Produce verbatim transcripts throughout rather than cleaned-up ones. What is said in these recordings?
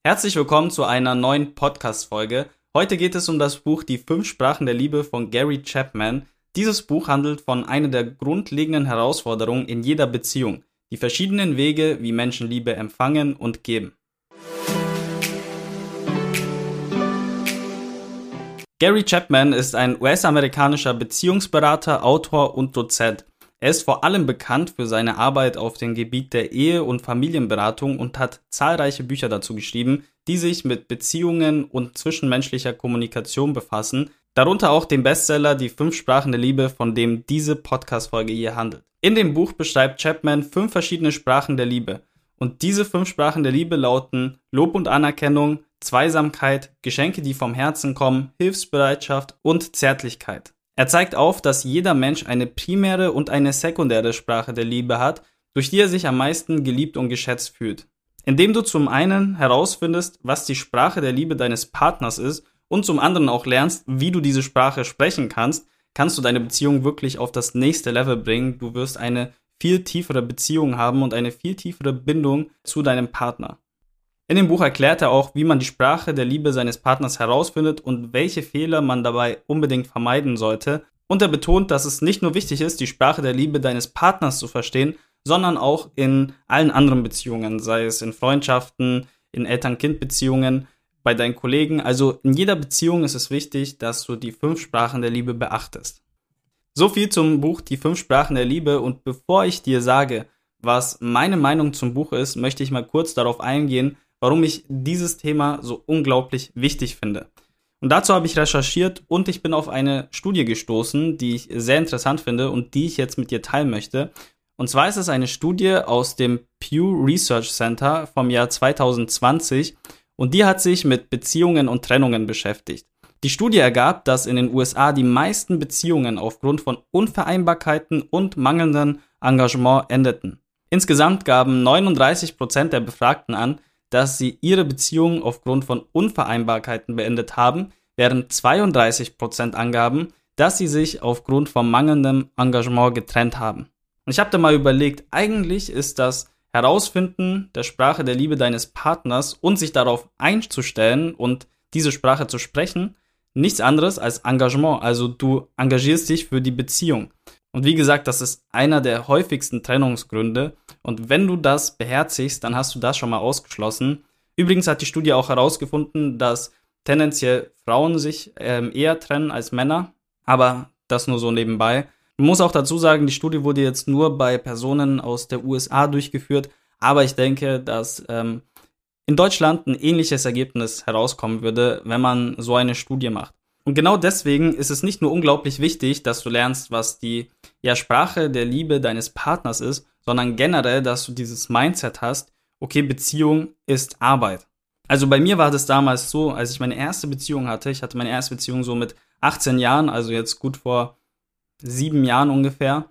Herzlich willkommen zu einer neuen Podcast-Folge. Heute geht es um das Buch Die fünf Sprachen der Liebe von Gary Chapman. Dieses Buch handelt von einer der grundlegenden Herausforderungen in jeder Beziehung, die verschiedenen Wege, wie Menschen Liebe empfangen und geben. Gary Chapman ist ein U S-amerikanischer Beziehungsberater, Autor und Dozent. Er ist vor allem bekannt für seine Arbeit auf dem Gebiet der Ehe- und Familienberatung und hat zahlreiche Bücher dazu geschrieben, die sich mit Beziehungen und zwischenmenschlicher Kommunikation befassen, darunter auch den Bestseller Die fünf Sprachen der Liebe, von dem diese Podcast-Folge hier handelt. In dem Buch beschreibt Chapman fünf verschiedene Sprachen der Liebe. Und diese fünf Sprachen der Liebe lauten Lob und Anerkennung, Zweisamkeit, Geschenke, die vom Herzen kommen, Hilfsbereitschaft und Zärtlichkeit. Er zeigt auf, dass jeder Mensch eine primäre und eine sekundäre Sprache der Liebe hat, durch die er sich am meisten geliebt und geschätzt fühlt. Indem du zum einen herausfindest, was die Sprache der Liebe deines Partners ist und zum anderen auch lernst, wie du diese Sprache sprechen kannst, kannst du deine Beziehung wirklich auf das nächste Level bringen. Du wirst eine viel tiefere Beziehung haben und eine viel tiefere Bindung zu deinem Partner. In dem Buch erklärt er auch, wie man die Sprache der Liebe seines Partners herausfindet und welche Fehler man dabei unbedingt vermeiden sollte. Und er betont, dass es nicht nur wichtig ist, die Sprache der Liebe deines Partners zu verstehen, sondern auch in allen anderen Beziehungen, sei es in Freundschaften, in Eltern-Kind-Beziehungen, bei deinen Kollegen. Also in jeder Beziehung ist es wichtig, dass du die fünf Sprachen der Liebe beachtest. So viel zum Buch Die fünf Sprachen der Liebe. Und bevor ich dir sage, was meine Meinung zum Buch ist, möchte ich mal kurz darauf eingehen, warum ich dieses Thema so unglaublich wichtig finde. Und dazu habe ich recherchiert und ich bin auf eine Studie gestoßen, die ich sehr interessant finde und die ich jetzt mit dir teilen möchte. Und zwar ist es eine Studie aus dem Pew Research Center vom Jahr zwanzig zwanzig und die hat sich mit Beziehungen und Trennungen beschäftigt. Die Studie ergab, dass in den U S A die meisten Beziehungen aufgrund von Unvereinbarkeiten und mangelndem Engagement endeten. Insgesamt gaben neununddreißig Prozent der Befragten an, dass sie ihre Beziehung aufgrund von Unvereinbarkeiten beendet haben, während zweiunddreißig Prozent angaben, dass sie sich aufgrund von mangelndem Engagement getrennt haben. Und ich habe da mal überlegt, eigentlich ist das Herausfinden der Sprache der Liebe deines Partners und sich darauf einzustellen und diese Sprache zu sprechen, nichts anderes als Engagement. Also du engagierst dich für die Beziehung. Und wie gesagt, das ist einer der häufigsten Trennungsgründe. Und wenn du das beherzigst, dann hast du das schon mal ausgeschlossen. Übrigens hat die Studie auch herausgefunden, dass tendenziell Frauen sich ähm, eher trennen als Männer. Aber das nur so nebenbei. Man muss auch dazu sagen, die Studie wurde jetzt nur bei Personen aus der U S A durchgeführt. Aber ich denke, dass ähm, in Deutschland ein ähnliches Ergebnis herauskommen würde, wenn man so eine Studie macht. Und genau deswegen ist es nicht nur unglaublich wichtig, dass du lernst, was die ja, Sprache der Liebe deines Partners ist, sondern generell, dass du dieses Mindset hast, okay, Beziehung ist Arbeit. Also bei mir war das damals so, als ich meine erste Beziehung hatte, ich hatte meine erste Beziehung so mit achtzehn Jahren, also jetzt gut vor sieben Jahren ungefähr.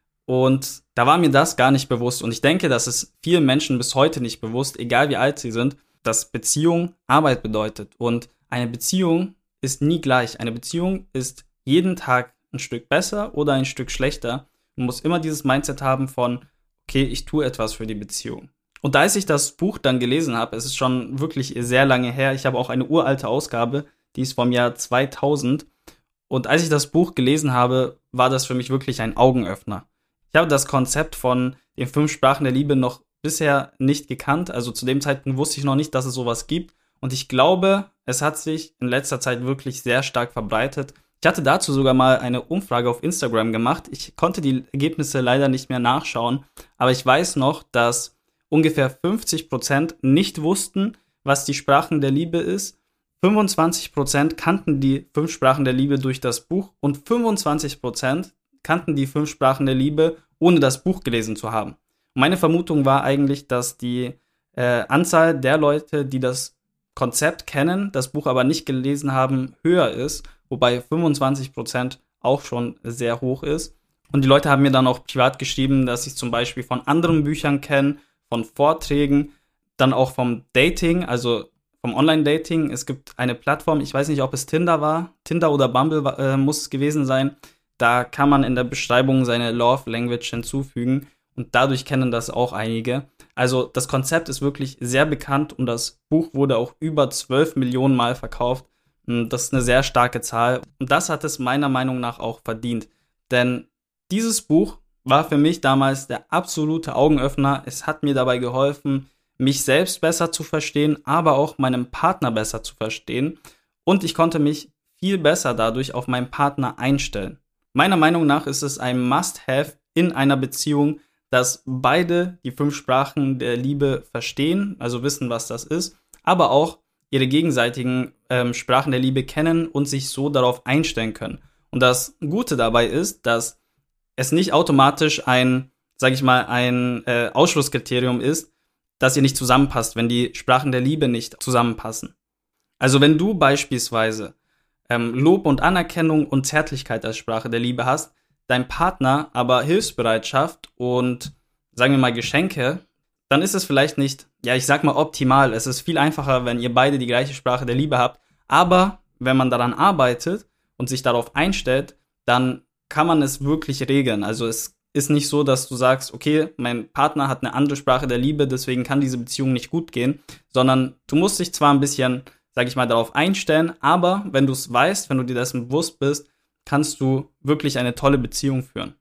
Und da war mir das gar nicht bewusst. Und ich denke, das ist vielen Menschen bis heute nicht bewusst, egal wie alt sie sind, dass Beziehung Arbeit bedeutet. Und eine Beziehung ist nie gleich. Eine Beziehung ist jeden Tag ein Stück besser oder ein Stück schlechter. Man muss immer dieses Mindset haben von, okay, ich tue etwas für die Beziehung. Und als ich das Buch dann gelesen habe, es ist schon wirklich sehr lange her, ich habe auch eine uralte Ausgabe, die ist vom Jahr zweitausend. Und als ich das Buch gelesen habe, war das für mich wirklich ein Augenöffner. Ich habe das Konzept von den fünf Sprachen der Liebe noch bisher nicht gekannt. Also zu dem Zeitpunkt wusste ich noch nicht, dass es sowas gibt. Und ich glaube, es hat sich in letzter Zeit wirklich sehr stark verbreitet. Ich hatte dazu sogar mal eine Umfrage auf Instagram gemacht. Ich konnte die Ergebnisse leider nicht mehr nachschauen. Aber ich weiß noch, dass ungefähr fünfzig Prozent nicht wussten, was die Sprachen der Liebe ist. fünfundzwanzig Prozent kannten die fünf Sprachen der Liebe durch das Buch. Und fünfundzwanzig Prozent kannten die fünf Sprachen der Liebe, ohne das Buch gelesen zu haben. Und meine Vermutung war eigentlich, dass die äh, Anzahl der Leute, die das Konzept kennen, das Buch aber nicht gelesen haben, höher ist, wobei fünfundzwanzig Prozent auch schon sehr hoch ist. Und die Leute haben mir dann auch privat geschrieben, dass sie es zum Beispiel von anderen Büchern kennen, von Vorträgen, dann auch vom Dating, also vom Online-Dating. Es gibt eine Plattform, ich weiß nicht, ob es Tinder war, Tinder oder Bumble äh, muss es gewesen sein. Da kann man in der Beschreibung seine Love Language hinzufügen und dadurch kennen das auch einige. Also das Konzept ist wirklich sehr bekannt und das Buch wurde auch über zwölf Millionen Mal verkauft. Das ist eine sehr starke Zahl und das hat es meiner Meinung nach auch verdient. Denn dieses Buch war für mich damals der absolute Augenöffner. Es hat mir dabei geholfen, mich selbst besser zu verstehen, aber auch meinen Partner besser zu verstehen. Und ich konnte mich viel besser dadurch auf meinen Partner einstellen. Meiner Meinung nach ist es ein Must-Have in einer Beziehung, dass beide die fünf Sprachen der Liebe verstehen, also wissen, was das ist, aber auch ihre gegenseitigen ähm, Sprachen der Liebe kennen und sich so darauf einstellen können. Und das Gute dabei ist, dass es nicht automatisch ein, sag ich mal, ein äh, Ausschlusskriterium ist, dass ihr nicht zusammenpasst, wenn die Sprachen der Liebe nicht zusammenpassen. Also wenn du beispielsweise ähm, Lob und Anerkennung und Zärtlichkeit als Sprache der Liebe hast, dein Partner aber Hilfsbereitschaft und, sagen wir mal, Geschenke, dann ist es vielleicht nicht, ja, ich sag mal optimal. Es ist viel einfacher, wenn ihr beide die gleiche Sprache der Liebe habt. Aber wenn man daran arbeitet und sich darauf einstellt, dann kann man es wirklich regeln. Also es ist nicht so, dass du sagst, okay, mein Partner hat eine andere Sprache der Liebe, deswegen kann diese Beziehung nicht gut gehen, sondern du musst dich zwar ein bisschen, sag ich mal, darauf einstellen, aber wenn du es weißt, wenn du dir dessen bewusst bist, kannst du wirklich eine tolle Beziehung führen.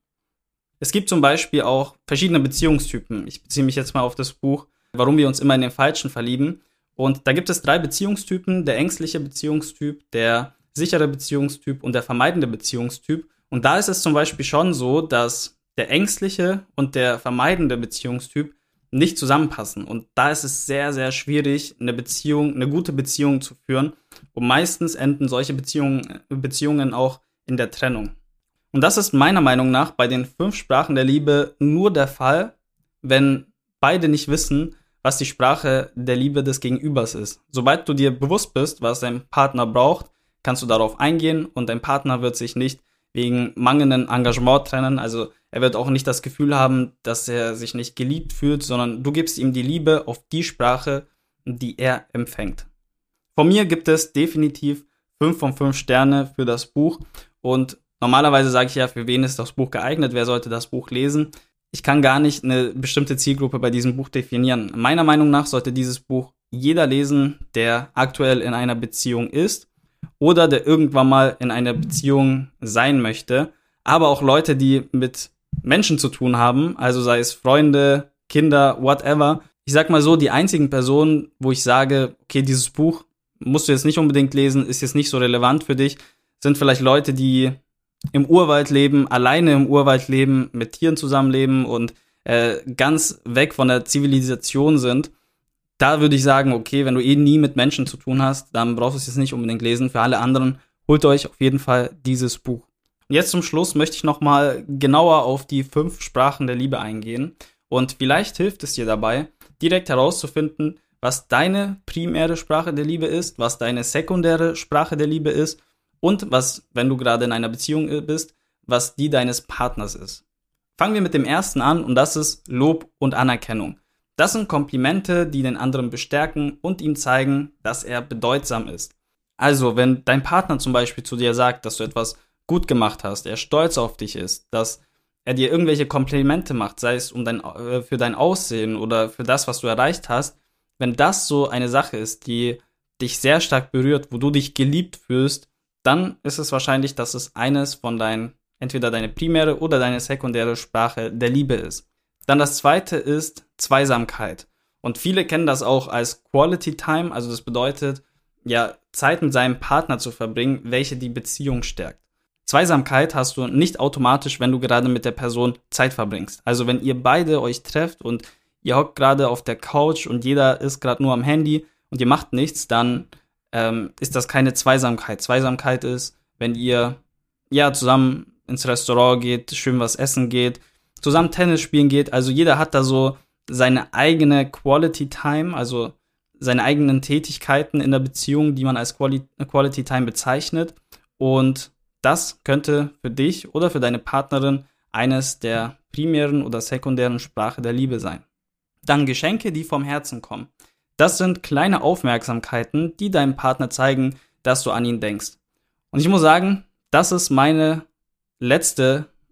Es gibt zum Beispiel auch verschiedene Beziehungstypen. Ich beziehe mich jetzt mal auf das Buch, warum wir uns immer in den Falschen verlieben. Und da gibt es drei Beziehungstypen: der ängstliche Beziehungstyp, der sichere Beziehungstyp und der vermeidende Beziehungstyp. Und da ist es zum Beispiel schon so, dass der ängstliche und der vermeidende Beziehungstyp nicht zusammenpassen. Und da ist es sehr, sehr schwierig, eine Beziehung, eine gute Beziehung zu führen. Und meistens enden solche Beziehungen, Beziehungen auch in der Trennung. Und das ist meiner Meinung nach bei den fünf Sprachen der Liebe nur der Fall, wenn beide nicht wissen, was die Sprache der Liebe des Gegenübers ist. Sobald du dir bewusst bist, was dein Partner braucht, kannst du darauf eingehen und dein Partner wird sich nicht wegen mangelndem Engagement trennen. Also er wird auch nicht das Gefühl haben, dass er sich nicht geliebt fühlt, sondern du gibst ihm die Liebe auf die Sprache, die er empfängt. Von mir gibt es definitiv fünf von fünf Sterne für das Buch und normalerweise sage ich ja, für wen ist das Buch geeignet, wer sollte das Buch lesen. Ich kann gar nicht eine bestimmte Zielgruppe bei diesem Buch definieren. Meiner Meinung nach sollte dieses Buch jeder lesen, der aktuell in einer Beziehung ist oder der irgendwann mal in einer Beziehung sein möchte, aber auch Leute, die mit Menschen zu tun haben, also sei es Freunde, Kinder, whatever. Ich sag mal so, die einzigen Personen, wo ich sage, okay, dieses Buch musst du jetzt nicht unbedingt lesen, ist jetzt nicht so relevant für dich, sind vielleicht Leute, die im Urwald leben, alleine im Urwald leben, mit Tieren zusammenleben und äh, ganz weg von der Zivilisation sind. Da würde ich sagen, okay, wenn du eh nie mit Menschen zu tun hast, dann brauchst du es jetzt nicht unbedingt lesen. Für alle anderen, holt euch auf jeden Fall dieses Buch. Und jetzt zum Schluss möchte ich nochmal genauer auf die fünf Sprachen der Liebe eingehen. Und vielleicht hilft es dir dabei, direkt herauszufinden, was deine primäre Sprache der Liebe ist, was deine sekundäre Sprache der Liebe ist und was, wenn du gerade in einer Beziehung bist, was die deines Partners ist. Fangen wir mit dem ersten an und das ist Lob und Anerkennung. Das sind Komplimente, die den anderen bestärken und ihm zeigen, dass er bedeutsam ist. Also, wenn dein Partner zum Beispiel zu dir sagt, dass du etwas gut gemacht hast, er stolz auf dich ist, dass er dir irgendwelche Komplimente macht, sei es um dein, äh, für dein Aussehen oder für das, was du erreicht hast, wenn das so eine Sache ist, die dich sehr stark berührt, wo du dich geliebt fühlst, dann ist es wahrscheinlich, dass es eines von deinen, entweder deine primäre oder deine sekundäre Sprache der Liebe ist. Dann das zweite ist Zweisamkeit. Und viele kennen das auch als Quality Time, also das bedeutet, ja, Zeit mit seinem Partner zu verbringen, welche die Beziehung stärkt. Zweisamkeit hast du nicht automatisch, wenn du gerade mit der Person Zeit verbringst. Also wenn ihr beide euch trefft und ihr hockt gerade auf der Couch und jeder ist gerade nur am Handy und ihr macht nichts, dann ähm, ist das keine Zweisamkeit. Zweisamkeit ist, wenn ihr ja zusammen ins Restaurant geht, schön was essen geht, zusammen Tennis spielen geht. Also jeder hat da so seine eigene Quality Time, also seine eigenen Tätigkeiten in der Beziehung, die man als Quali- Quality Time bezeichnet. Und das könnte für dich oder für deine Partnerin eines der primären oder sekundären Sprache der Liebe sein. Dann Geschenke, die vom Herzen kommen. Das sind kleine Aufmerksamkeiten, die deinem Partner zeigen, dass du an ihn denkst. Und ich muss sagen, das ist meine letzte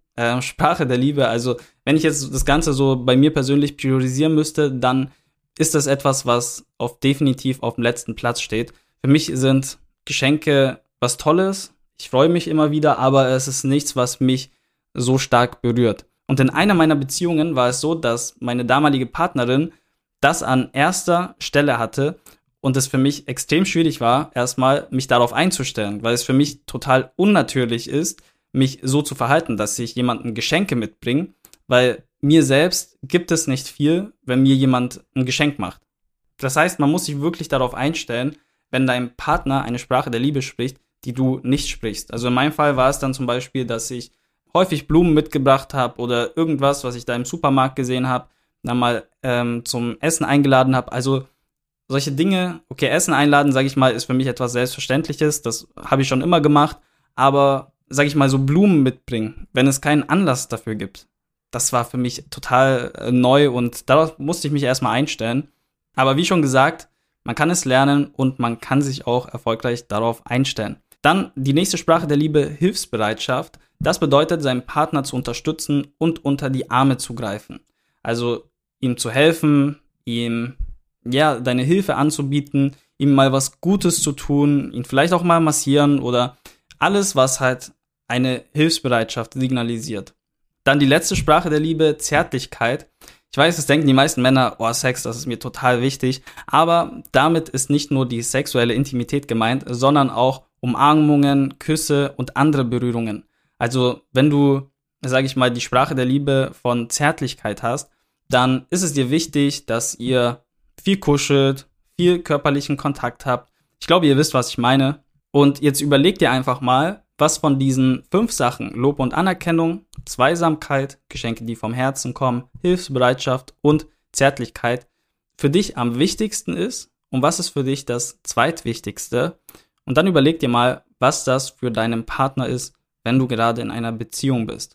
äh, Sprache der Liebe. Also wenn ich jetzt das Ganze so bei mir persönlich priorisieren müsste, dann ist das etwas, was auf definitiv auf dem letzten Platz steht. Für mich sind Geschenke was Tolles. Ich freue mich immer wieder, aber es ist nichts, was mich so stark berührt. Und in einer meiner Beziehungen war es so, dass meine damalige Partnerin das an erster Stelle hatte und es für mich extrem schwierig war, erstmal mich darauf einzustellen, weil es für mich total unnatürlich ist, mich so zu verhalten, dass ich jemandem Geschenke mitbringe, weil mir selbst gibt es nicht viel, wenn mir jemand ein Geschenk macht. Das heißt, man muss sich wirklich darauf einstellen, wenn dein Partner eine Sprache der Liebe spricht, die du nicht sprichst. Also in meinem Fall war es dann zum Beispiel, dass ich häufig Blumen mitgebracht habe oder irgendwas, was ich da im Supermarkt gesehen habe, dann mal ähm, zum Essen eingeladen habe. Also solche Dinge, okay, Essen einladen, sage ich mal, ist für mich etwas Selbstverständliches. Das habe ich schon immer gemacht. Aber, sage ich mal, so Blumen mitbringen, wenn es keinen Anlass dafür gibt, das war für mich total äh, neu und darauf musste ich mich erstmal einstellen. Aber wie schon gesagt, man kann es lernen und man kann sich auch erfolgreich darauf einstellen. Dann die nächste Sprache der Liebe, Hilfsbereitschaft. Das bedeutet, seinen Partner zu unterstützen und unter die Arme zu greifen. Also ihm zu helfen, ihm ja deine Hilfe anzubieten, ihm mal was Gutes zu tun, ihn vielleicht auch mal massieren oder alles, was halt eine Hilfsbereitschaft signalisiert. Dann die letzte Sprache der Liebe, Zärtlichkeit. Ich weiß, es denken die meisten Männer, oh, Sex, das ist mir total wichtig. Aber damit ist nicht nur die sexuelle Intimität gemeint, sondern auch Umarmungen, Küsse und andere Berührungen. Also wenn du, sage ich mal, die Sprache der Liebe von Zärtlichkeit hast, dann ist es dir wichtig, dass ihr viel kuschelt, viel körperlichen Kontakt habt. Ich glaube, ihr wisst, was ich meine. Und jetzt überlegt ihr einfach mal, was von diesen fünf Sachen, Lob und Anerkennung, Zweisamkeit, Geschenke, die vom Herzen kommen, Hilfsbereitschaft und Zärtlichkeit, für dich am wichtigsten ist und was ist für dich das zweitwichtigste. Und dann überleg dir mal, was das für deinen Partner ist, wenn du gerade in einer Beziehung bist.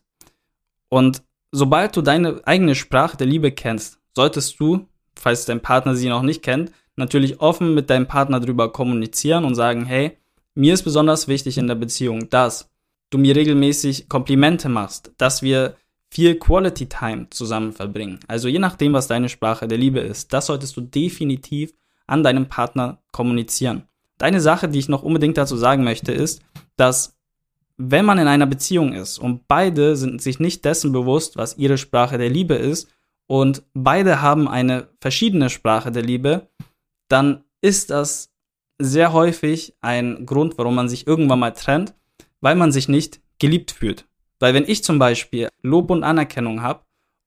Und sobald du deine eigene Sprache der Liebe kennst, solltest du, falls dein Partner sie noch nicht kennt, natürlich offen mit deinem Partner drüber kommunizieren und sagen, hey, mir ist besonders wichtig in der Beziehung, dass du mir regelmäßig Komplimente machst, dass wir viel Quality Time zusammen verbringen. Also je nachdem, was deine Sprache der Liebe ist, das solltest du definitiv an deinem Partner kommunizieren. Und eine Sache, die ich noch unbedingt dazu sagen möchte, ist, dass wenn man in einer Beziehung ist und beide sind sich nicht dessen bewusst, was ihre Sprache der Liebe ist und beide haben eine verschiedene Sprache der Liebe, dann ist das sehr häufig ein Grund, warum man sich irgendwann mal trennt, weil man sich nicht geliebt fühlt. Weil wenn ich zum Beispiel Lob und Anerkennung habe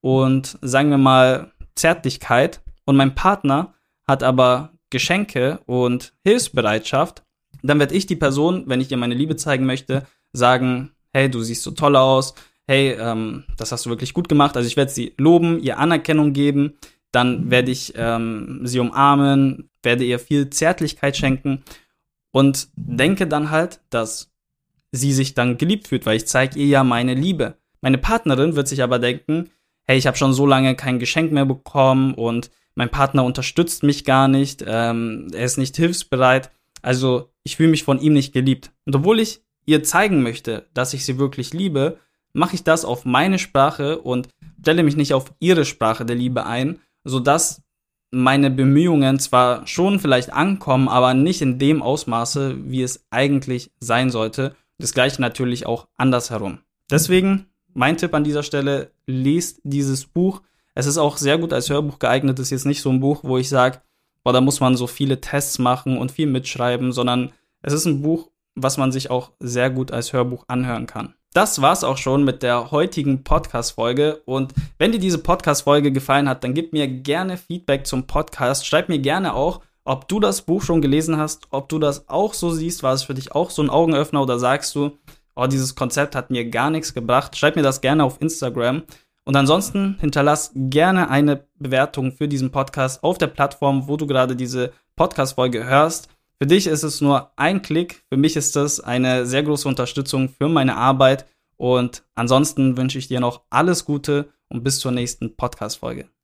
und sagen wir mal Zärtlichkeit und mein Partner hat aber Geschenke und Hilfsbereitschaft, dann werde ich die Person, wenn ich ihr meine Liebe zeigen möchte, sagen, hey, du siehst so toll aus, hey, ähm, das hast du wirklich gut gemacht. Also ich werde sie loben, ihr Anerkennung geben, dann werde ich ähm, sie umarmen, werde ihr viel Zärtlichkeit schenken und denke dann halt, dass sie sich dann geliebt fühlt, weil ich zeige ihr ja meine Liebe. Meine Partnerin wird sich aber denken, hey, ich habe schon so lange kein Geschenk mehr bekommen und mein Partner unterstützt mich gar nicht, ähm, er ist nicht hilfsbereit, also ich fühle mich von ihm nicht geliebt. Und obwohl ich ihr zeigen möchte, dass ich sie wirklich liebe, mache ich das auf meine Sprache und stelle mich nicht auf ihre Sprache der Liebe ein, sodass meine Bemühungen zwar schon vielleicht ankommen, aber nicht in dem Ausmaße, wie es eigentlich sein sollte. Das gleiche natürlich auch andersherum. Deswegen mein Tipp an dieser Stelle, lest dieses Buch. Es ist auch sehr gut als Hörbuch geeignet. Es ist jetzt nicht so ein Buch, wo ich sage, boah, da muss man so viele Tests machen und viel mitschreiben, sondern es ist ein Buch, was man sich auch sehr gut als Hörbuch anhören kann. Das war's auch schon mit der heutigen Podcast-Folge. Und wenn dir diese Podcast-Folge gefallen hat, dann gib mir gerne Feedback zum Podcast. Schreib mir gerne auch, ob du das Buch schon gelesen hast, ob du das auch so siehst. War es für dich auch so ein Augenöffner oder sagst du, oh, dieses Konzept hat mir gar nichts gebracht? Schreib mir das gerne auf Instagram. Und ansonsten hinterlass gerne eine Bewertung für diesen Podcast auf der Plattform, wo du gerade diese Podcast-Folge hörst. Für dich ist es nur ein Klick, für mich ist das eine sehr große Unterstützung für meine Arbeit und ansonsten wünsche ich dir noch alles Gute und bis zur nächsten Podcast-Folge.